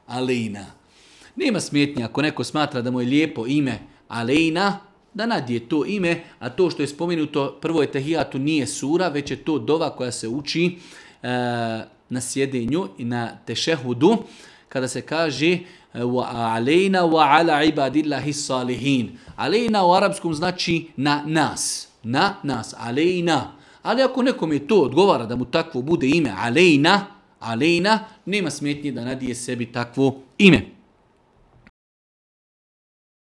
alejna. Nema smetnje ako neko smatra da mu je lijepo ime alejna, da nadije to ime, a to što je spomenuto prvo je tehijatu nije sura, već je to dova koja se uči na sjedenju i na tešehudu, kada se kaže alejna wa ala ibadillahi salihin. Alejna u arapskom znači na nas. Na nas. Alejna. Ali ako nekom je to odgovara da mu takvo bude ime alejna, nema smetnje da nadije sebi takvo ime.